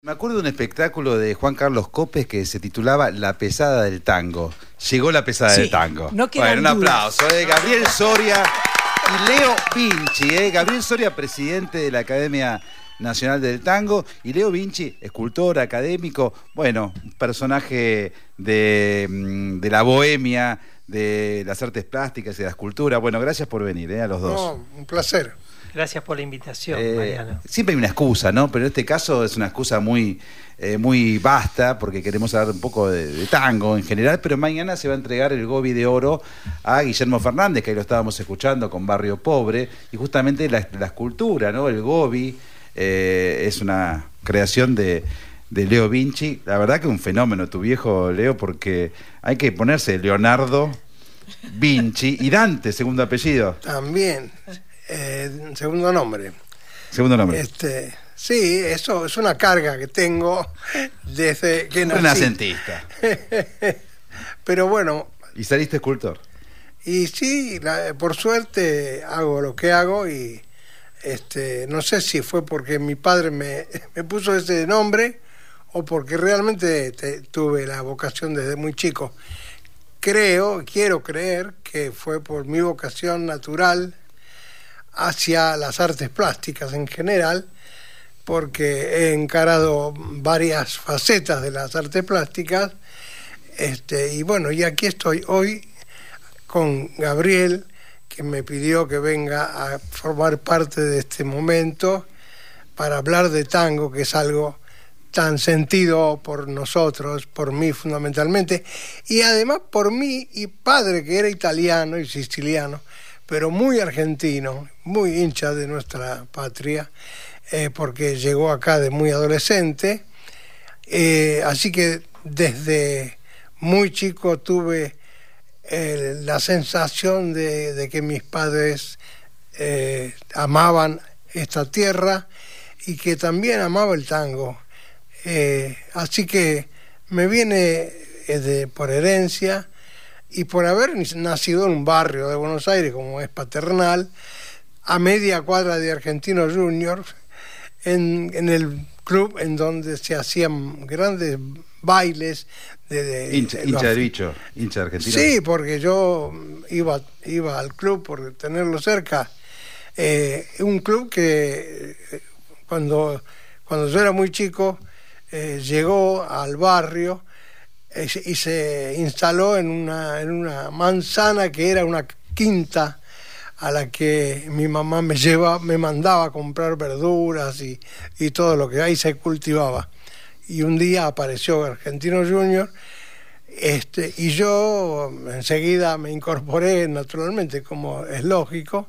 Me acuerdo de un espectáculo de Juan Carlos Copes que se titulaba La pesada del tango. Llegó la pesada del tango. No quedan bueno, un dudas. aplauso. Gabriel Soria y Leo Vinci. Gabriel Soria, presidente de la Academia Nacional del Tango, y Leo Vinci, escultor, académico, bueno, personaje de la bohemia, de las artes plásticas y de la escultura. Bueno, gracias por venir, a los dos. No, un placer. Gracias por la invitación, Mariano. Siempre hay una excusa, ¿no? Pero en este caso es una excusa muy vasta, porque queremos hablar un poco de tango en general, pero mañana se va a entregar el Gobi de Oro a Guillermo Fernández, que ahí lo estábamos escuchando con Barrio Pobre, y justamente la escultura, ¿no? El Gobi es una creación de Leo Vinci. La verdad que un fenómeno tu viejo, Leo, porque hay que ponerse Leonardo Vinci y Dante, segundo apellido. También, segundo nombre. Segundo nombre. Sí, eso es una carga que tengo desde que nací. Renacentista. Pero bueno. ¿Y saliste escultor? Y sí, por suerte hago lo que hago y no sé si fue porque mi padre me puso ese nombre o porque realmente tuve la vocación desde muy chico. Quiero creer que fue por mi vocación natural hacia las artes plásticas en general, porque he encarado varias facetas de las artes plásticas, y bueno, y aquí estoy hoy con Gabriel, que me pidió que venga a formar parte de este momento para hablar de tango, que es algo tan sentido por nosotros, por mí fundamentalmente, y además por mí y padre, que era italiano y siciliano, pero muy argentino, muy hincha de nuestra patria, porque llegó acá de muy adolescente, así que desde muy chico tuve la sensación de que mis padres amaban esta tierra y que también amaba el tango. Así que me viene por herencia y por haber nacido en un barrio de Buenos Aires como es Paternal, a media cuadra de Argentinos Juniors, en el club en donde se hacían grandes bailes hincha del bicho, hincha de Argentina. Sí, porque yo iba al club por tenerlo cerca. Un club que cuando yo era muy chico llegó al barrio y se instaló en una manzana que era una quinta a la que mi mamá me mandaba a comprar verduras y todo lo que ahí se cultivaba. Y un día apareció Argentino Junior, y yo enseguida me incorporé naturalmente, como es lógico,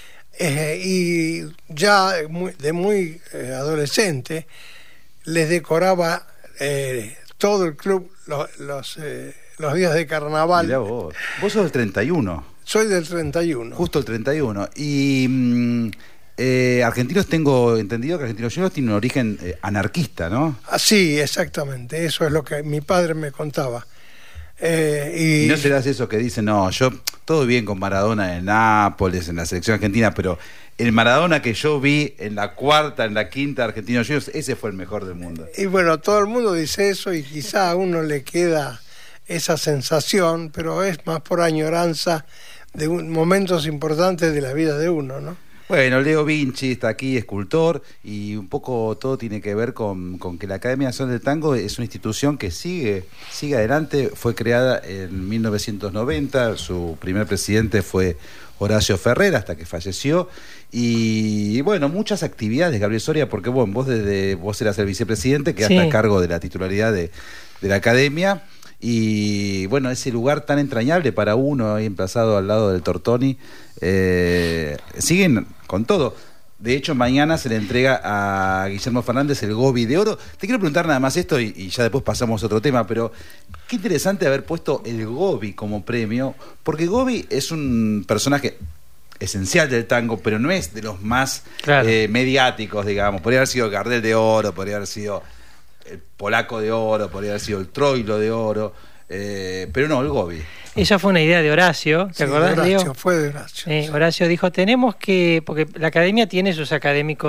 y ya de muy adolescente les decoraba todo el club los días de carnaval. Mirá vos sos del 31. Soy del 31. Justo el 31. Y Argentinos, tengo entendido que Argentinos Juniors tiene un origen anarquista, ¿no? Sí, exactamente. Eso es lo que mi padre me contaba. Y no serás eso que dicen, no, yo todo bien con Maradona en Nápoles, en la selección argentina, pero el Maradona que yo vi en la cuarta, en la quinta Argentinos Juniors, ese fue el mejor del mundo. Y bueno, todo el mundo dice eso y quizá a uno le queda esa sensación, pero es más por añoranza de momentos importantes de la vida de uno, ¿no? Bueno, Leo Vinci está aquí, escultor, y un poco todo tiene que ver con que la Academia Nacional del Tango es una institución que sigue adelante. Fue creada en 1990, su primer presidente fue Horacio Ferrer, hasta que falleció, y bueno, muchas actividades, Gabriel Soria, porque bueno, vos eras el vicepresidente, quedaste a cargo de la titularidad de la Academia. Y bueno, ese lugar tan entrañable para uno, ahí emplazado al lado del Tortoni, siguen con todo. De hecho, mañana se le entrega a Guillermo Fernández el Gobi de Oro. Te quiero preguntar nada más esto y ya después pasamos a otro tema, pero qué interesante haber puesto el Gobi como premio, porque Gobi es un personaje esencial del tango, pero no es de los más mediáticos, digamos. Podría haber sido Gardel de Oro, podría haber sido el Polaco de Oro, podría haber sido el Troilo de Oro, pero no, el Gobi. Esa fue una idea de Horacio, ¿te acordás, de Horacio, Leo? fue de Horacio. Horacio dijo, tenemos que, porque la academia tiene sus académicos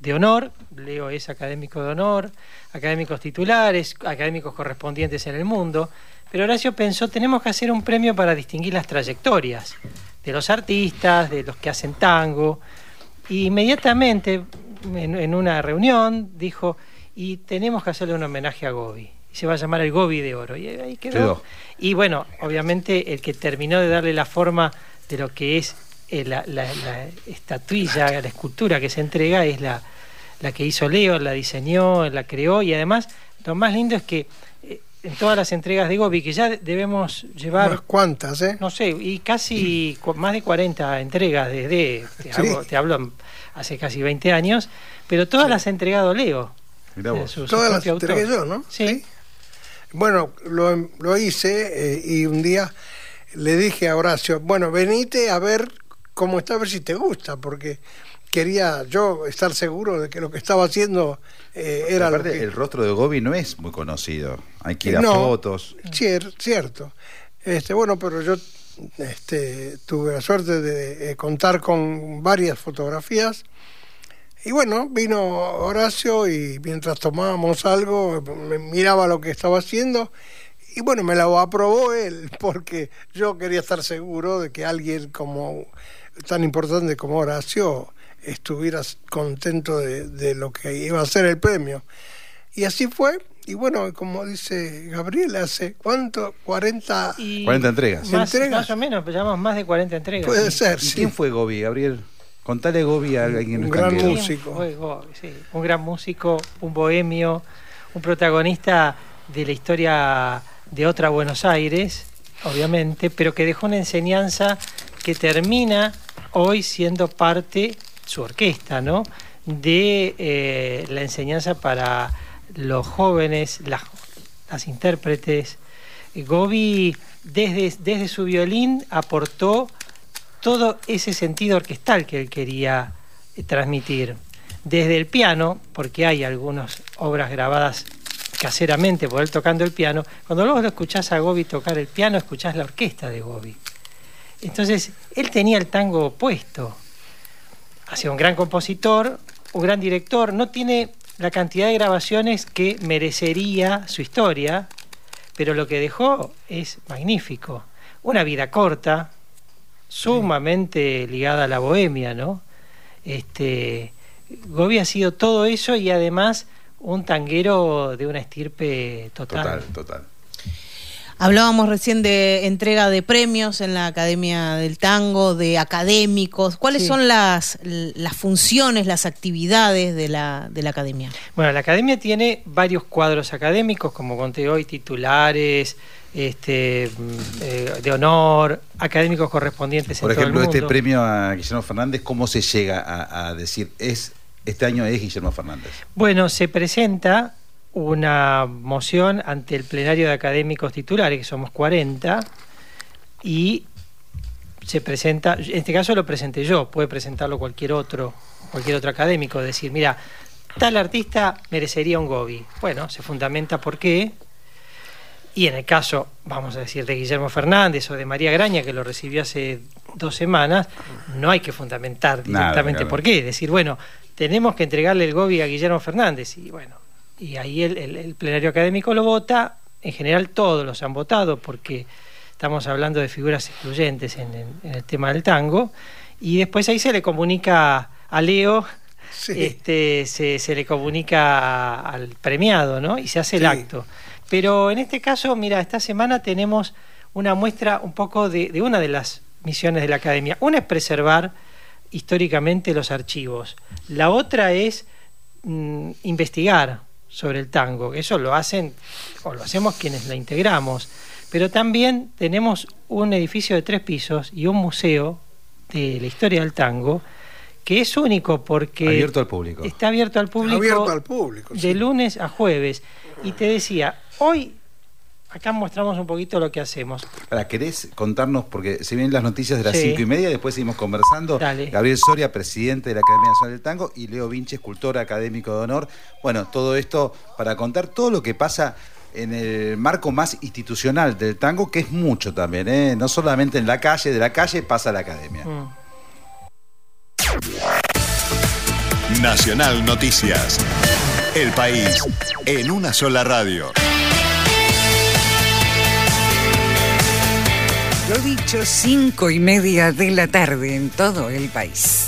de honor. Leo es académico de honor, académicos titulares, académicos correspondientes en el mundo. Pero Horacio pensó, tenemos que hacer un premio para distinguir las trayectorias de los artistas, de los que hacen tango. Y inmediatamente, en una reunión, dijo, y tenemos que hacerle un homenaje a Gobi. Y se va a llamar el Gobi de Oro. Y ahí quedó. Y bueno, obviamente el que terminó de darle la forma de lo que es la estatuilla, la escultura que se entrega, es la que hizo Leo, la diseñó, la creó. Y además, lo más lindo es que en todas las entregas de Gobi, que ya debemos llevar... ¿Unas cuantas, no sé, y casi más de 40 entregas desde... Te hablo hace casi 20 años, pero todas las ha entregado Leo. Mirá vos. Todas las entregué yo, ¿no? Sí. Bueno, lo hice y un día le dije a Horacio, bueno, venite a ver cómo está, a ver si te gusta, porque quería yo estar seguro de que lo que estaba haciendo era aparte, lo que... el rostro de Gobi no es muy conocido. Hay que ir a fotos. Cierto. Bueno, pero yo tuve la suerte de contar con varias fotografías. Y bueno, vino Horacio y mientras tomábamos algo, me miraba lo que estaba haciendo y bueno, me lo aprobó él, porque yo quería estar seguro de que alguien como tan importante como Horacio estuviera contento de lo que iba a ser el premio. Y así fue. Y bueno, como dice Gabriel, hace ¿cuánto? 40 entregas. Más o menos, llevamos más de 40 entregas. Puede ser, ¿Y sí. quién fue Gobi, Gabriel? Contale Gobi a alguien. Un gran músico. Un gran músico, un bohemio, un protagonista de la historia de otra Buenos Aires, obviamente, pero que dejó una enseñanza que termina hoy siendo parte, su orquesta, ¿no?, de la enseñanza para los jóvenes, las intérpretes. Gobi, desde su violín, aportó todo ese sentido orquestal que él quería transmitir. Desde el piano, porque hay algunas obras grabadas caseramente por él tocando el piano, cuando luego lo escuchás a Gobi tocar el piano, escuchás la orquesta de Gobi. Entonces, él tenía el tango puesto. Ha sido un gran compositor, un gran director, no tiene la cantidad de grabaciones que merecería su historia, pero lo que dejó es magnífico. Una vida corta, sumamente ligada a la bohemia, ¿no? Gobi ha sido todo eso y además un tanguero de una estirpe total. Total. Hablábamos recién de entrega de premios en la Academia del Tango, de académicos. ¿Cuáles son las funciones, las actividades de la Academia? Bueno, la Academia tiene varios cuadros académicos, como conté hoy, titulares, de honor, académicos correspondientes por en todo el ejemplo, mundo. este premio a Guillermo Fernández, ¿cómo se llega a decir este año es Guillermo Fernández? Bueno, se presenta una moción ante el plenario de académicos titulares, que somos 40, y se presenta, en este caso lo presenté yo, puede presentarlo cualquier otro académico, decir, mira, tal artista merecería un Gobi. Bueno, se fundamenta por qué. Y en el caso, vamos a decir, de Guillermo Fernández o de María Graña, que lo recibió hace 2 semanas, no hay que fundamentar directamente por qué. Decir, bueno, tenemos que entregarle el Gobi a Guillermo Fernández. Y bueno, y ahí el plenario académico lo vota. En general todos los han votado porque estamos hablando de figuras excluyentes en el tema del tango. Y después ahí se le comunica a Leo, sí. Se le comunica al premiado, ¿no? Y se hace el acto. Pero en este caso, mira, esta semana tenemos una muestra un poco de una de las misiones de la Academia. Una es preservar históricamente los archivos. La otra es investigar sobre el tango. Eso lo hacen, o lo hacemos quienes la integramos. Pero también tenemos un edificio de 3 pisos y un museo de la historia del tango que es único porque... Abierto al público. Está abierto al público. De lunes a jueves. Y te decía, hoy acá mostramos un poquito lo que hacemos. ¿Querés contarnos? Porque se vienen las noticias de las 5:30, después seguimos conversando. Dale. Gabriel Soria, presidente de la Academia Nacional del Tango, y Leo Vinci, escultor académico de honor. Bueno, todo esto para contar todo lo que pasa en el marco más institucional del tango, que es mucho también, ¿eh? No solamente en la calle, de la calle pasa a la Academia. Nacional Noticias. El país en una sola radio. Lo dicho, 5:30 de la tarde en todo el país.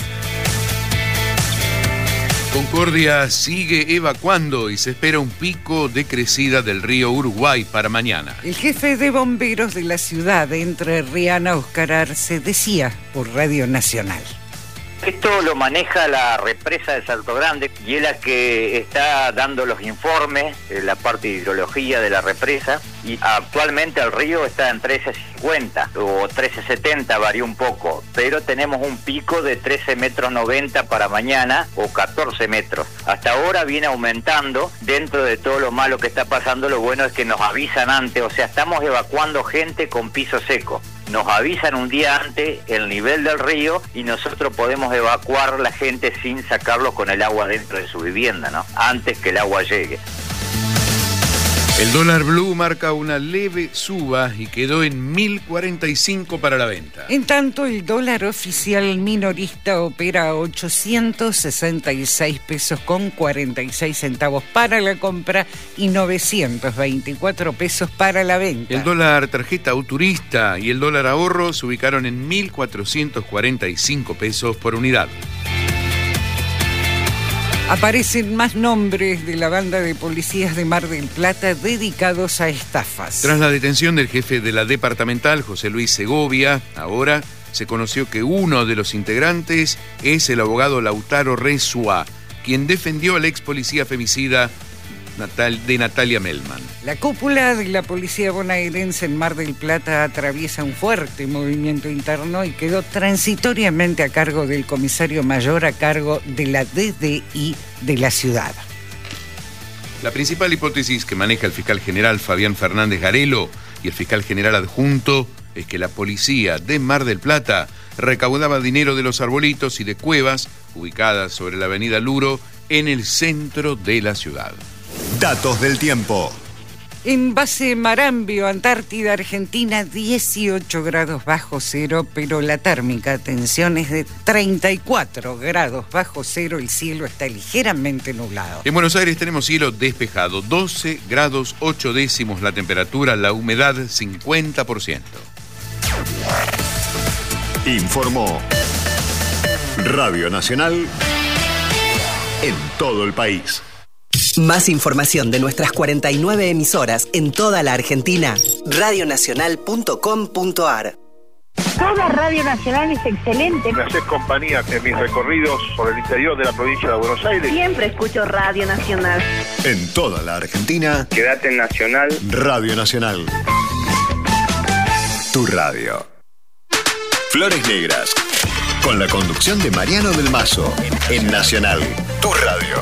Concordia sigue evacuando y se espera un pico de crecida del río Uruguay para mañana. El jefe de bomberos de la ciudad de Entrerriana, Óscar Arce, decía por Radio Nacional. Esto lo maneja la represa de Salto Grande y es la que está dando los informes, la parte de hidrología de la represa, y actualmente el río está en 13.50 o 13.70, varía un poco, pero tenemos un pico de 13,90 metros para mañana o 14 metros. Hasta ahora viene aumentando. Dentro de todo lo malo que está pasando, lo bueno es que nos avisan antes, o sea, estamos evacuando gente con piso seco. Nos avisan un día antes el nivel del río y nosotros podemos evacuar la gente sin sacarlos con el agua dentro de su vivienda, ¿no? Antes que el agua llegue. El dólar blue marca una leve suba y quedó en 1.045 para la venta. En tanto, el dólar oficial minorista opera a 866 pesos con 46 centavos para la compra y 924 pesos para la venta. El dólar tarjeta o turista y el dólar ahorro se ubicaron en 1.445 pesos por unidad. Aparecen más nombres de la banda de policías de Mar del Plata dedicados a estafas. Tras la detención del jefe de la departamental, José Luis Segovia, ahora se conoció que uno de los integrantes es el abogado Lautaro Resua, quien defendió al ex policía femicida de Natalia Melman. La cúpula de la policía bonaerense en Mar del Plata atraviesa un fuerte movimiento interno y quedó transitoriamente a cargo del comisario mayor a cargo de la DDI de la ciudad. La principal hipótesis que maneja el fiscal general Fabián Fernández Garelo y el fiscal general adjunto es que la policía de Mar del Plata recaudaba dinero de los arbolitos y de cuevas ubicadas sobre la avenida Luro en el centro de la ciudad. Datos del tiempo. En base Marambio, Antártida, Argentina, 18 grados bajo cero, pero la térmica, atención, es de 34 grados bajo cero. El cielo está ligeramente nublado. En Buenos Aires tenemos cielo despejado, 12 grados 8 décimos la temperatura, la humedad 50%. Informó Radio Nacional en todo el país. Más información de nuestras 49 emisoras en toda la Argentina. Radionacional.com.ar. Toda Radio Nacional es excelente. Me haces compañía en mis recorridos por el interior de la provincia de Buenos Aires. Siempre escucho Radio Nacional. En toda la Argentina. Quédate en Nacional. Radio Nacional. Tu radio. Flores Negras. Con la conducción de Mariano del Mazo. En Nacional. Tu radio.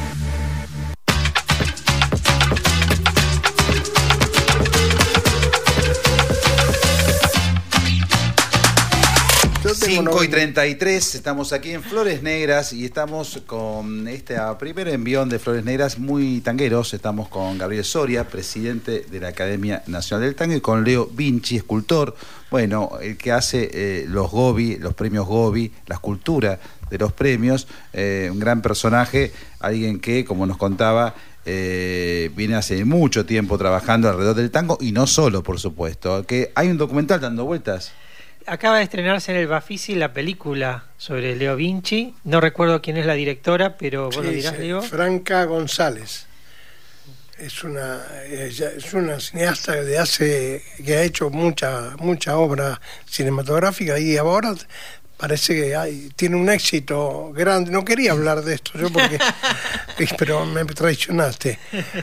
Yo 5:33, estamos aquí en Flores Negras y estamos con este primer envión de Flores Negras muy tangueros. Estamos con Gabriel Soria, presidente de la Academia Nacional del Tango, y con Leo Vinci, escultor, bueno, el que hace los Gobi, los premios Gobi, la escultura de los premios, un gran personaje, alguien que, como nos contaba, viene hace mucho tiempo trabajando alrededor del tango y no solo, por supuesto, que hay un documental dando vueltas. Acaba de estrenarse en el Bafisi la película sobre Leo Vinci. No recuerdo quién es la directora, pero vos lo dirás, Leo. Franca González. Es una cineasta que ha hecho mucha obra cinematográfica y ahora parece que tiene un éxito grande. No quería hablar de esto yo porque pero me traicionaste.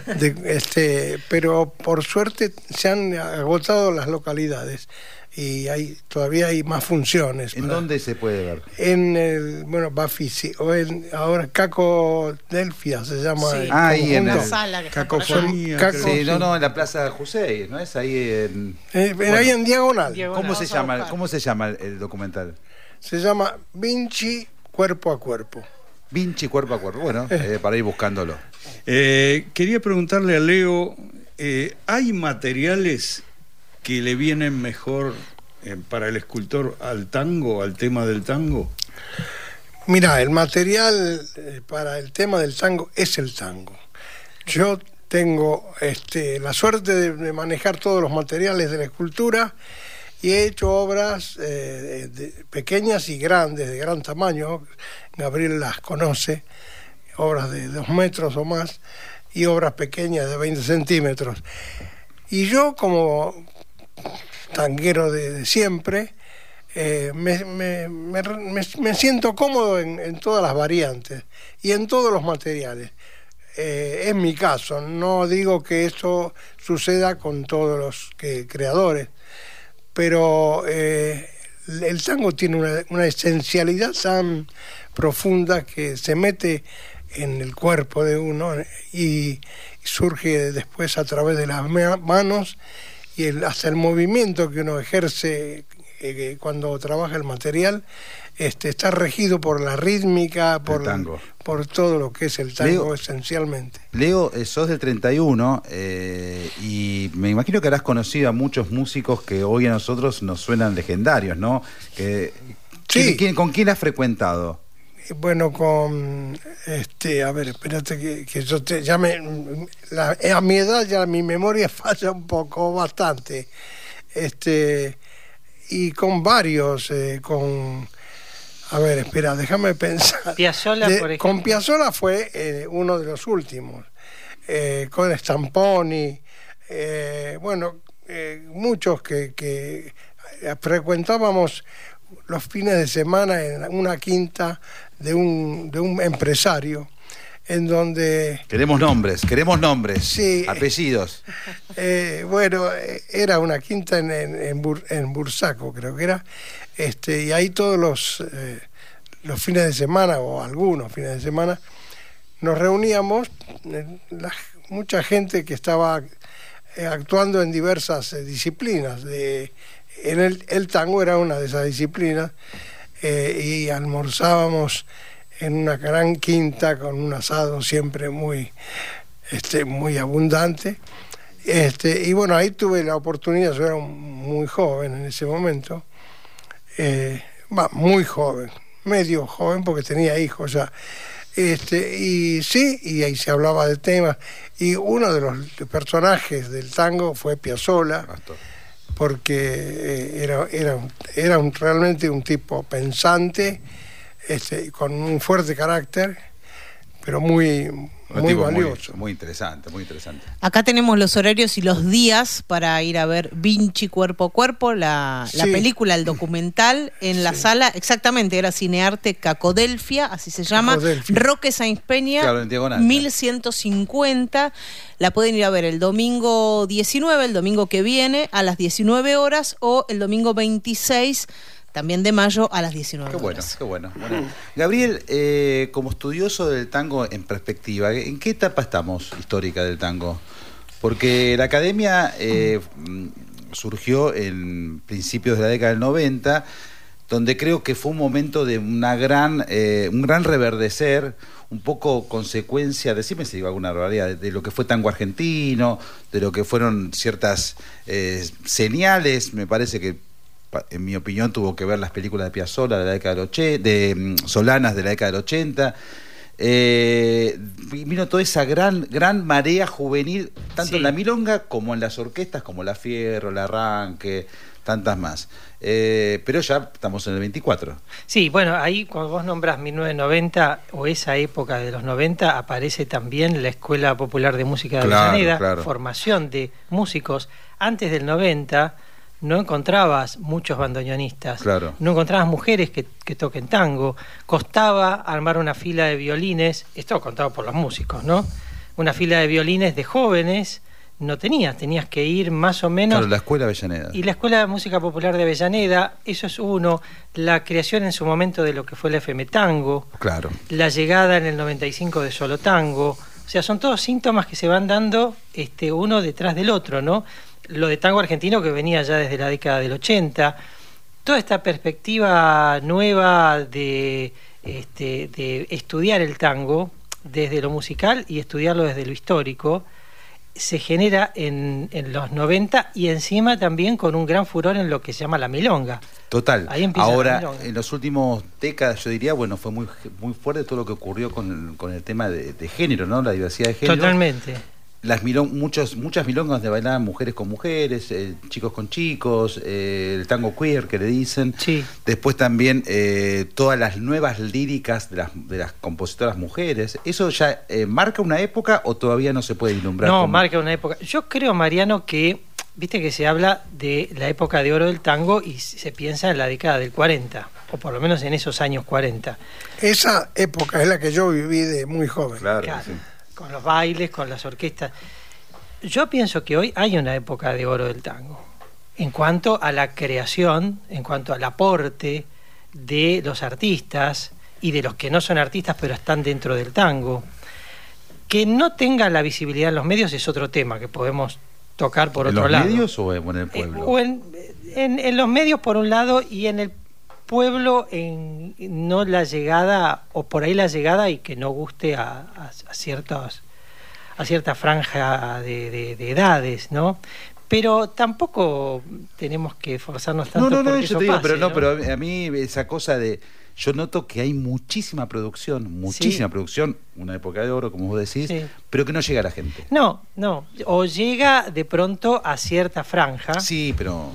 Pero por suerte se han agotado las localidades y todavía hay más funciones. ¿En dónde se puede ver? En el Bafisi o ahora Caco Delfia se llama. Sí. Ahí en la sala Cacofonía. Sí, no, en la Plaza Jusey, ¿no es ahí en? Ahí en diagonal. ¿Cómo se llama el documental? Se llama Vinci Cuerpo a Cuerpo. Vinci Cuerpo a Cuerpo, bueno, para ir buscándolo. Quería preguntarle a Leo, ¿hay materiales que le vienen mejor para el escultor al tango, al tema del tango? Mira, el material para el tema del tango es el tango. Yo tengo la suerte de manejar todos los materiales de la escultura y he hecho obras pequeñas y grandes, de gran tamaño. Gabriel las conoce, obras de 2 metros o más y obras pequeñas de 20 centímetros. Y yo, como tanguero de siempre, me siento cómodo en todas las variantes y en todos los materiales. Es mi caso, no digo que eso suceda con todos los creadores, pero el tango tiene una esencialidad tan profunda que se mete en el cuerpo de uno y surge después a través de las manos y hasta el movimiento que uno ejerce cuando trabaja el material está regido por la rítmica, por todo lo que es el tango, Leo, esencialmente. Leo, sos del 31 y me imagino que habrás conocido a muchos músicos que hoy a nosotros nos suenan legendarios, ¿no? Sí. ¿Con quién has frecuentado? Bueno, con a ver, espérate que yo a mi edad ya mi memoria falla un poco, bastante. Y con varios, a ver, espera, déjame pensar. Piazzolla, por ejemplo. Con Piazzolla fue uno de los últimos. Con Stamponi, muchos que frecuentábamos los fines de semana en una quinta de un empresario, en donde... Queremos nombres, sí, apellidos. Era una quinta en Bursaco, creo que era, y ahí todos los fines de semana, o algunos fines de semana, nos reuníamos, mucha gente que estaba actuando en diversas disciplinas. El tango era una de esas disciplinas, y almorzábamos en una gran quinta con un asado siempre muy abundante. Y bueno, ahí tuve la oportunidad, yo era muy joven en ese momento, muy joven, medio joven porque tenía hijos ya. Y ahí se hablaba de temas, y uno de los personajes del tango fue Piazzolla, porque era realmente un tipo pensante, con un fuerte carácter, pero muy valioso. Muy interesante. Acá tenemos los horarios y los días para ir a ver Vinci Cuerpo a Cuerpo, la película, el documental, en la sala, exactamente, era Cinearte Cacodelfia, así se llama, Roque Sáenz Peña, claro, en diagonal, 1150. La pueden ir a ver el domingo 19, el domingo que viene, a las 19 horas, o el domingo 26, también de mayo, a las 19 horas. Qué bueno. Gabriel, como estudioso del tango en perspectiva, ¿en qué etapa estamos histórica del tango? Porque la academia surgió en principios de la década del 90, donde creo que fue un momento de un gran reverdecer, un poco consecuencia, decime si digo alguna barbaridad, de lo que fue tango argentino, de lo que fueron ciertas señales. Me parece que, en mi opinión, tuvo que ver las películas de Piazzolla de la década del 80, de Solanas de la década del 80. Vino toda esa gran marea juvenil, tanto en la milonga como en las orquestas, como la Fierro, la Arranque, tantas más. Pero ya estamos en el 24. Sí, bueno, ahí cuando vos nombrás 1990 o esa época de los 90, aparece también la Escuela Popular de Música de Avellaneda, formación de músicos. Antes del 90 no encontrabas muchos bandoneonistas, no encontrabas mujeres que toquen tango, costaba armar una fila de violines, esto contado por los músicos, ¿no? Una fila de violines de jóvenes no tenías que ir más o menos... Claro, la Escuela Avellaneda. Y la Escuela de Música Popular de Avellaneda, eso es uno, la creación en su momento de lo que fue la FM Tango, la llegada en el 95 de Solo Tango, o sea, son todos síntomas que se van dando uno detrás del otro, ¿no? Lo de tango argentino que venía ya desde la década del 80, toda esta perspectiva nueva de estudiar el tango desde lo musical y estudiarlo desde lo histórico, se genera en los 90 y encima también con un gran furor en lo que se llama la milonga. Total. Ahí empieza la Ahora, milonga. en los últimos décadas, yo diría, bueno, fue muy fuerte todo lo que ocurrió con el tema de género, ¿no? La diversidad de género. Totalmente. Muchas milongas donde bailaban mujeres con mujeres, chicos con chicos, el tango queer que le dicen. Sí. Después también todas las nuevas líricas de las compositoras mujeres. ¿Eso ya marca una época o todavía no se puede vislumbrar? No, como... marca una época. Yo creo, Mariano, que viste que se habla de la época de oro del tango y se piensa en la década del 40, o por lo menos en esos años 40. Esa época es la que yo viví de muy joven. Claro, Claro. sí. Con los bailes, con las orquestas. Yo pienso que hoy hay una época de oro del tango en cuanto a la creación, en cuanto al aporte de los artistas y de los que no son artistas pero están dentro del tango. Que no tenga la visibilidad en los medios es otro tema que podemos tocar por otro lado. ¿En los medios o en el pueblo? O en los medios por un lado y en el pueblo no la llegada, o por ahí la llegada y que no guste a cierta franja de edades, ¿no? Pero tampoco tenemos que esforzarnos tanto No, porque yo eso te digo, pase, pero ¿no? pero a mí esa cosa de... Yo noto que hay muchísima producción, una época de oro, como vos decís, Sí. pero que no llega a la gente. No, o llega de pronto a cierta franja, Sí, pero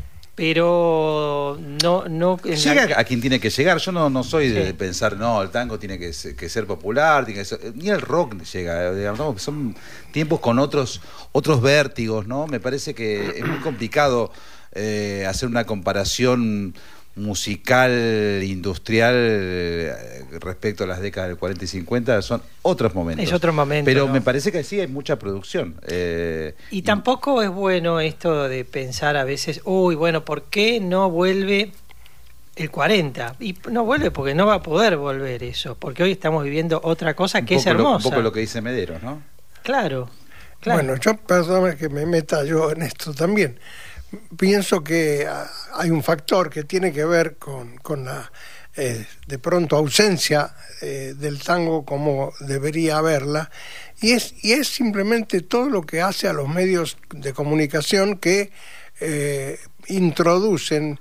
no llega a quien tiene que llegar. Yo no soy Sí. de pensar, no, el tango tiene que ser popular, tiene que ser, ni el rock llega, digamos, ¿no? Son tiempos con otros vértigos, ¿no? Me parece que es muy complicado hacer una comparación musical, industrial respecto a las décadas del 40 y 50, son otros momentos. Es otro momento, pero ¿no? me parece que sí hay mucha producción. Y tampoco es bueno esto de pensar a veces, bueno, ¿por qué no vuelve el 40? Y no vuelve porque no va a poder volver eso, porque hoy estamos viviendo otra cosa que es hermosa. Un poco lo que dice Mederos, ¿no? Claro. Bueno, yo, perdóname que me meta yo en esto también. Pienso que hay un factor que tiene que ver con la de pronto ausencia del tango como debería haberla, y es simplemente todo lo que hace a los medios de comunicación que introducen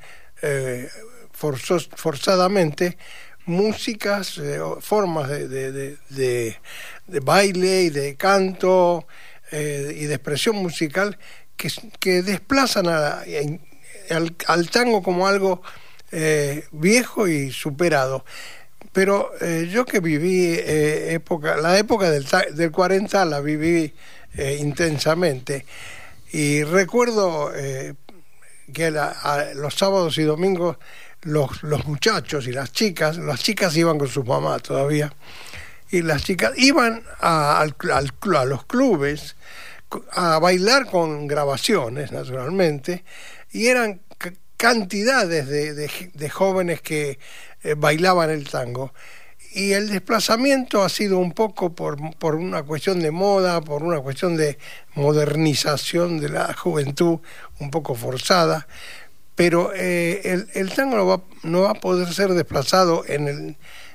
forzadamente músicas, formas de baile y de canto y de expresión musical que desplazan al tango como algo viejo y superado. Pero yo que viví la época del 40 la viví intensamente, y recuerdo que los sábados y domingos los muchachos y las chicas iban con sus mamás todavía, y las chicas iban a los clubes a bailar con grabaciones, naturalmente, y eran cantidades de jóvenes que bailaban el tango. Y el desplazamiento ha sido un poco por una cuestión de moda, por una cuestión de modernización de la juventud un poco forzada, pero el tango no va a poder ser desplazado del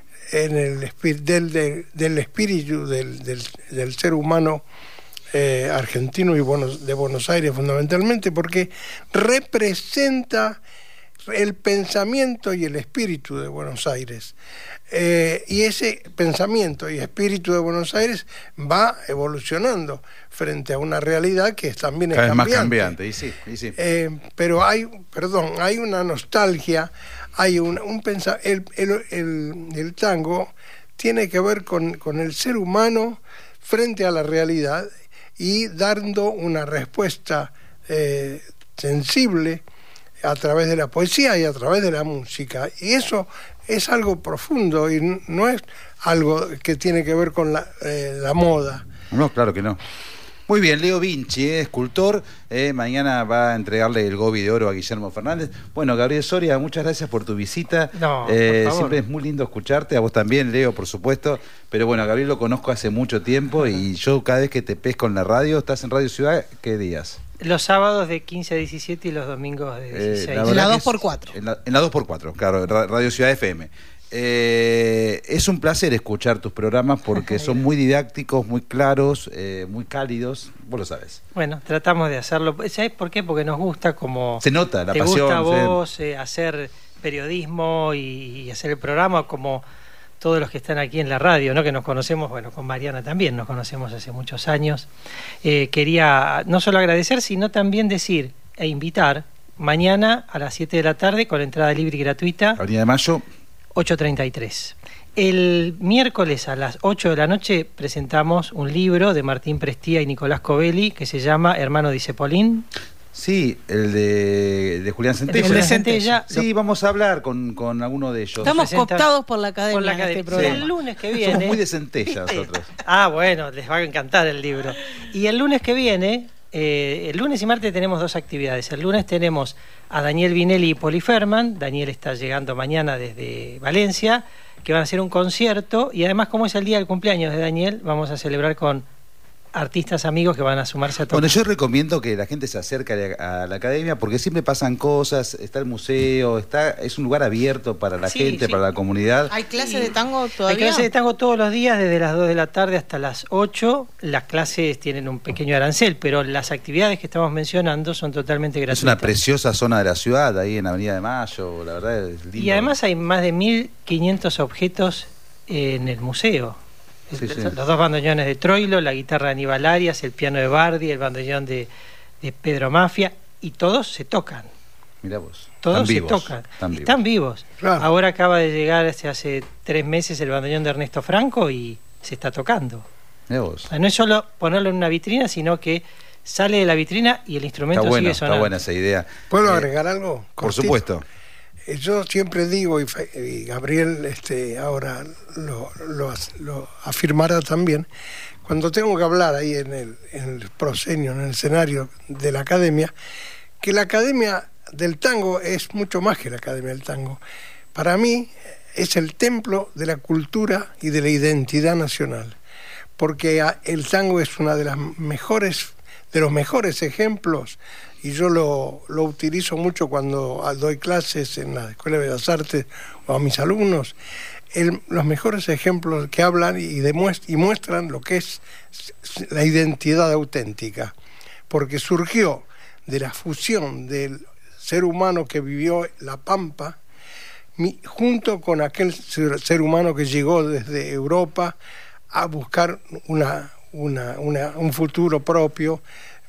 espíritu del ser humano argentino y de Buenos Aires, fundamentalmente porque representa el pensamiento y el espíritu de Buenos Aires, y ese pensamiento y espíritu de Buenos Aires va evolucionando frente a una realidad que también es cada vez cambiante. más cambiante, y sí. Pero hay una nostalgia, hay el tango tiene que ver con el ser humano frente a la realidad y dando una respuesta sensible a través de la poesía y a través de la música. Y eso es algo profundo y no es algo que tiene que ver con la moda. No, claro que no. Muy bien, Leo Vinci, escultor, mañana va a entregarle el Gobi de Oro a Guillermo Fernández. Bueno, Gabriel Soria, muchas gracias por tu visita. No, por favor. Siempre es muy lindo escucharte, a vos también, Leo, por supuesto. Pero bueno, a Gabriel lo conozco hace mucho tiempo y yo cada vez que te pesco en la radio, ¿estás en Radio Ciudad? ¿Qué días? Los sábados de 15 a 17 y los domingos de 16. En la 2x4. En la 2x4, claro, Radio Ciudad FM. Es un placer escuchar tus programas porque son muy didácticos, muy claros, muy cálidos. Vos lo sabes. Bueno, tratamos de hacerlo. ¿Sabés por qué? Porque nos gusta como... Se nota la te pasión. Gusta a vos hacer periodismo y hacer el programa como todos los que están aquí en la radio, ¿no? Que nos conocemos, bueno, con Mariana también nos conocemos hace muchos años. Quería no solo agradecer, sino también decir e invitar mañana a las 7 de la tarde con entrada libre y gratuita. Avenida de Mayo. 8:33. El miércoles a las 8 de la noche presentamos un libro de Martín Prestía y Nicolás Covelli que se llama Hermano dice Polín. Sí, el de Julián Centella. El de Centella. Sí, vamos a hablar con alguno de ellos. Estamos cooptados por la academia. Este programa. El lunes que viene. Somos muy de Centella nosotros. Bueno, les va a encantar el libro. Y el lunes que viene, el lunes y martes tenemos dos actividades. El lunes tenemos a Daniel Vinelli y Poli Ferman. Daniel está llegando mañana desde Valencia, que van a hacer un concierto. Y además, como es el día del cumpleaños de Daniel, vamos a celebrar con artistas amigos que van a sumarse a todo. Bueno, yo recomiendo que la gente se acerque a la academia porque siempre pasan cosas, está el museo, es un lugar abierto para la gente, para la comunidad. ¿Hay clases de tango todavía? Hay clases de tango todos los días, desde las 2 de la tarde hasta las 8. Las clases tienen un pequeño arancel, pero las actividades que estamos mencionando son totalmente gratuitas. Es una preciosa zona de la ciudad, ahí en Avenida de Mayo, la verdad es lindo. Y además hay más de 1.500 objetos en el museo. Sí, sí. Los dos bandoneones de Troilo, la guitarra de Aníbal Arias, el piano de Bardi, el bandoneón de Pedro Mafia, y todos se tocan. Mirá vos. Todos se tocan. Están vivos. Claro. Ahora acaba de llegar hace 3 meses el bandoneón de Ernesto Franco y se está tocando. Mirá vos. O sea, no es solo ponerlo en una vitrina, sino que sale de la vitrina y el instrumento sigue sonando. Está buena esa idea. ¿Puedo agregar algo? Por supuesto. Yo siempre digo, y Gabriel ahora lo afirmará también, cuando tengo que hablar ahí en el proscenio, en el escenario de la academia, que la academia del tango es mucho más que la academia del tango. Para mí es el templo de la cultura y de la identidad nacional, porque el tango es una de los mejores ejemplos. Y yo lo utilizo mucho cuando doy clases en la Escuela de Bellas Artes o a mis alumnos. Los mejores ejemplos que hablan y muestran lo que es la identidad auténtica. Porque surgió de la fusión del ser humano que vivió la Pampa junto con aquel ser humano que llegó desde Europa a buscar un futuro propio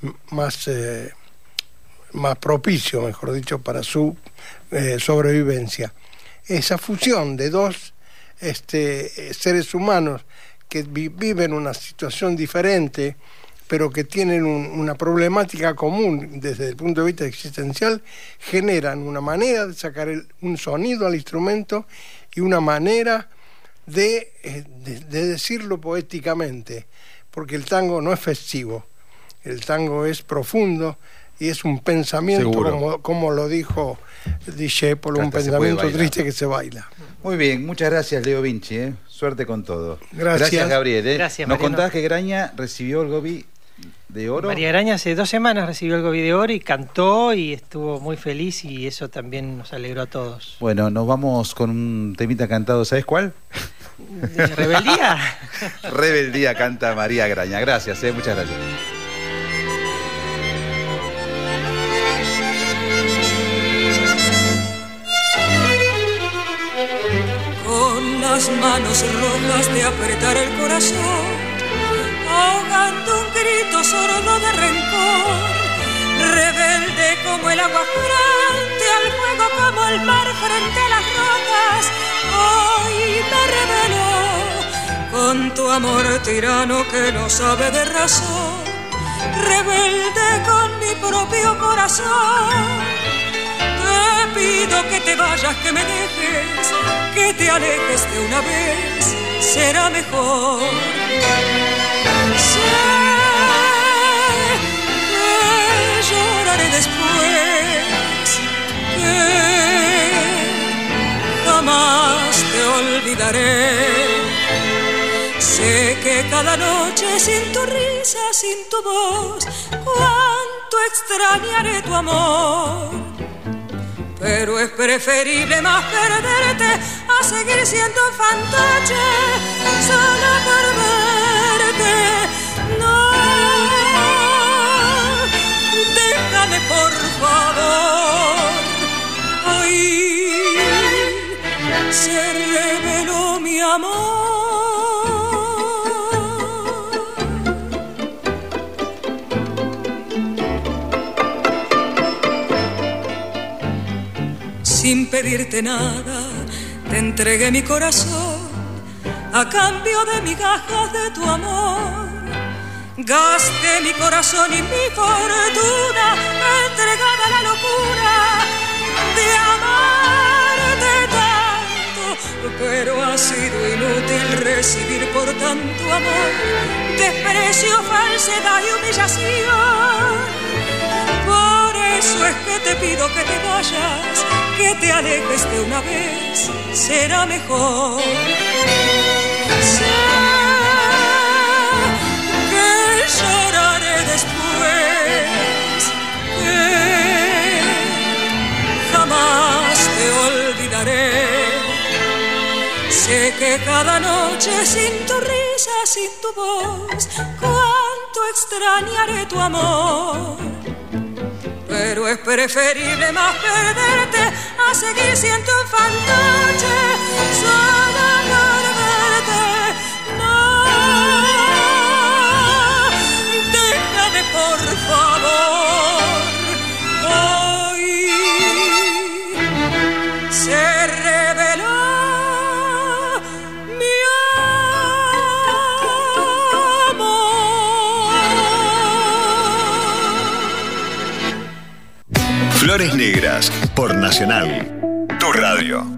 más propicio, mejor dicho, para su sobrevivencia. Esa fusión de dos seres humanos que viven una situación diferente, pero que tienen una problemática común desde el punto de vista existencial, generan una manera de sacar un sonido al instrumento y una manera de decirlo poéticamente, porque el tango no es festivo, el tango es profundo, y es un pensamiento, como lo dijo Discepolo, un pensamiento triste que se baila. Muy bien, muchas gracias Leo Vinci, suerte con todo. Gracias Gabriel. Gracias, Nos contás que Graña recibió el Gobi de Oro. María Graña hace 2 semanas recibió el Gobi de Oro y cantó y estuvo muy feliz y eso también nos alegró a todos. Bueno, nos vamos con un temita cantado, ¿sabes cuál? ¿Rebeldía? Rebeldía canta María Graña. Gracias, muchas gracias. Las manos rojas de apretar el corazón, ahogando un grito sordo de rencor, rebelde como el agua frente al fuego, como el mar frente a las rocas. Hoy me rebeló con tu amor tirano que no sabe de razón, rebelde con mi propio corazón. Te pido que te vayas, que me dejes, que te alejes de una vez, será mejor. Sé que lloraré después, que jamás te olvidaré. Sé que cada noche sin tu risa, sin tu voz, cuánto extrañaré tu amor. Pero es preferible más perderte a seguir siendo fantoche solo por verte. No, déjame por favor. Hoy se reveló mi amor. Sin pedirte nada, te entregué mi corazón a cambio de migajas de tu amor. Gasté mi corazón y mi fortuna entregada a la locura de amarte tanto, pero ha sido inútil recibir por tanto amor desprecio, falsedad y humillación. Por eso es que te pido que te vayas, que te alejes de una vez, será mejor. Sé que lloraré después, que jamás te olvidaré. Sé que cada noche sin tu risa, sin tu voz, cuánto extrañaré tu amor. Pero es preferible más perderte a seguir siendo un fantoche solo por verte. No, déjame por favor. Hoy se reveló mi Flores Negras por Nacional, tu radio.